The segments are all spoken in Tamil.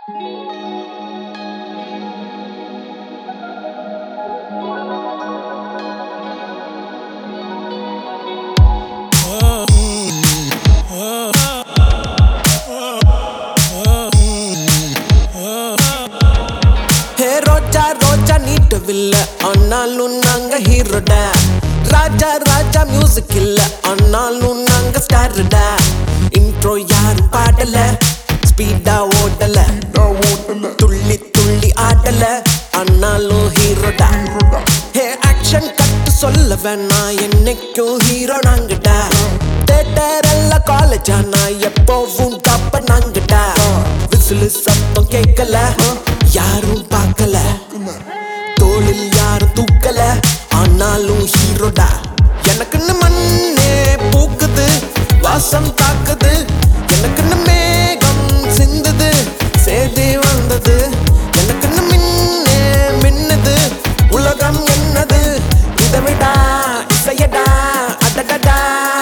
ரோஜா ரோஜா நீட்டவில்ல ஆனாலும் நாங்க ஹீரோடா ராஜா ராஜா மியூசிக் இல்ல ஆனாலும் நாங்க ஸ்டார்டா இன்ட்ரோ யாரும் பாடல ஸ்பீடா ஓடல துள்ளி துள்ளி ஆடல ஆனாலும் ஹீரோடா ஹே ஆக்ஷன் கட்டு சொல்ல வேணா என்னைக்கும் ஹீரோ நாங்கடா தேட்டர் எல்லாம் காலேஜா நான் எப்பவும் டாப்ப நாங்கடா விசிலு சத்தம் கேட்கல யாரும் பார்க்கல தோளில் யாரும் தூக்கல ஆனாலும் ஹீரோடா எனக்குன்னு மண்ணே பூக்குது வாசம் தாக்குது எனக்குன்னு மேகம் சிந்துது சேதி வந்தது எனக்குன்னு மின்னே மின்னுது உலகம் என்னது இதை விடா இசையடா அடடடா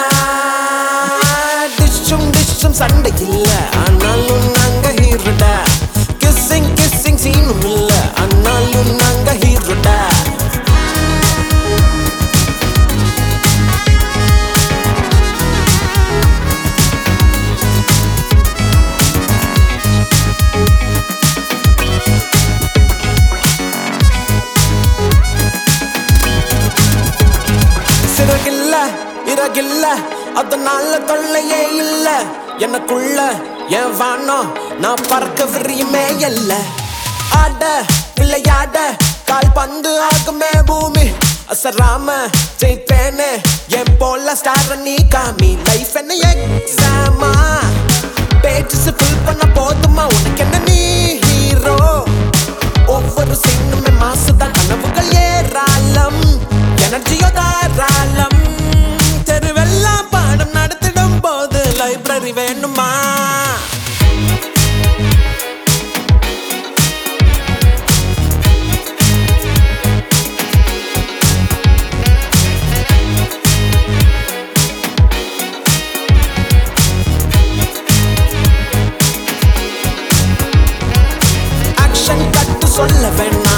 டிஷ்ஷும் டிஷ்ஷும் சண்டை இல்ல ஆனாலும் நாங்க ஹீரோடா கிஸ்ஸிங் கிஸ்ஸிங் சீனும் இல்ல ஆனாலும் நாங்க ஹீரோடா சிறகில்ல இறகில்ல அதனால தொல்லையே இல்ல எனக்குள்ள என் வானம் நான் பறக்க விரியுமே இல்ல ஆட விளையாட கால் பந்து ஆகுமே பூமி அசராம ஜெயிப்பேனே என் போல ஸ்டார் நீ காமி லைஃப் என்ன எக்ஸாமா பேஜஸ் ஃபில் பண்ண போதுமா உனக்கு என்ன நீ ஹீரோ ஒவ்வொரு சீனுமே மாசுதான் கனவுகள் ஏராளம் எனர்ஜியோ தாராளம் தெருவெல்லாம் பாடம் நடத்திடும் போது லைப்ரரி வேணுமா ஆக்ஷன் கட்டு சொல்ல வேண்டாம்